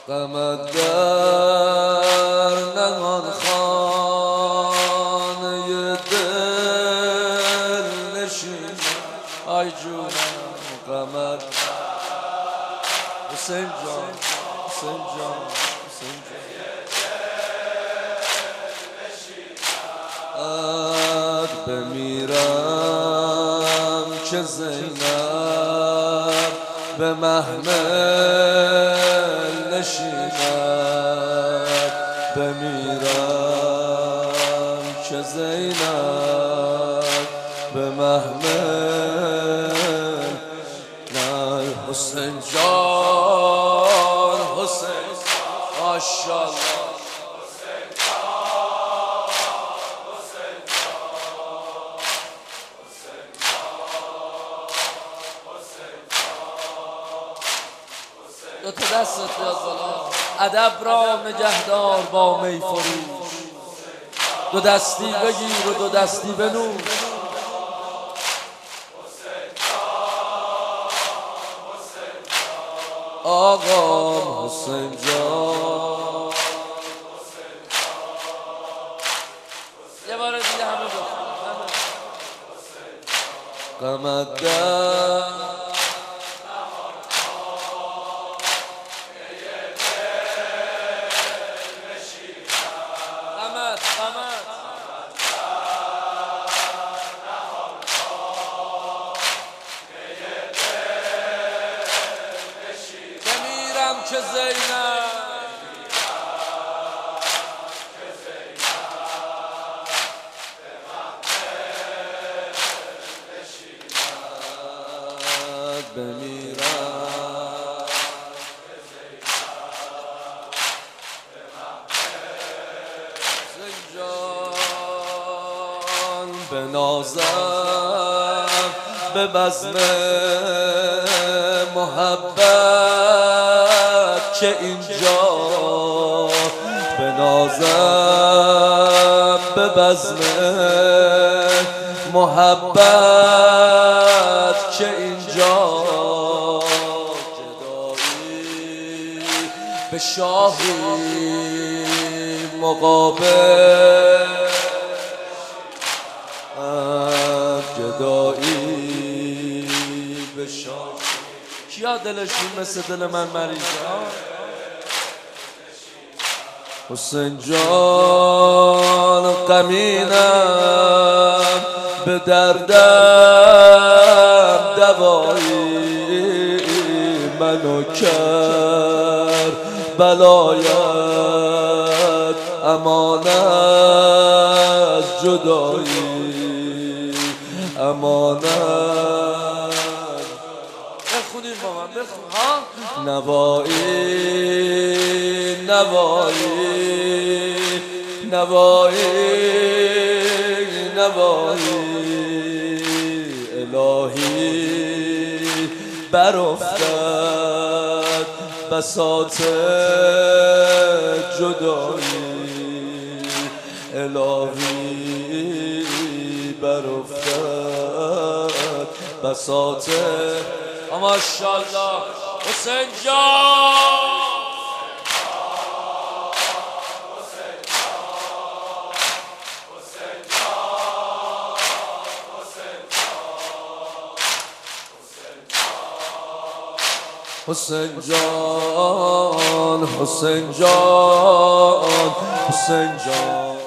غمت در نهان خانه دل نشین آی جونم غمت حسین جان حسین جان حسین جان بمیرم که زینب به محمل نشیند بمیرم که زینب به محمل نه حسین جان حسین ماشاءالله دو تا دستت بیاد بالا ادب را نگهدار با می فروش دو دستی بگیر و دو دستی بنوش آقام حسین جان یه بار دیگه همه بخون غمت در بمیرم که زینب بمیرم جان بنازم به بزم محبت که اینجا بنازم به بزم محبت که اینجا جدایی به شاهی مقابل جدایی به شاهی کیا دلشون مثل دل من مریضه حسین جان غمینم به دردم دوایی منو کرد بلایت امان از جدایی امان بخونیم با من بخون ها نوایی نوایی نوایی نوایی الهی برافتد بساط جدایی الهی برافتد بساط ماشاءالله حسین جان حسین جان حسین جان حسین جان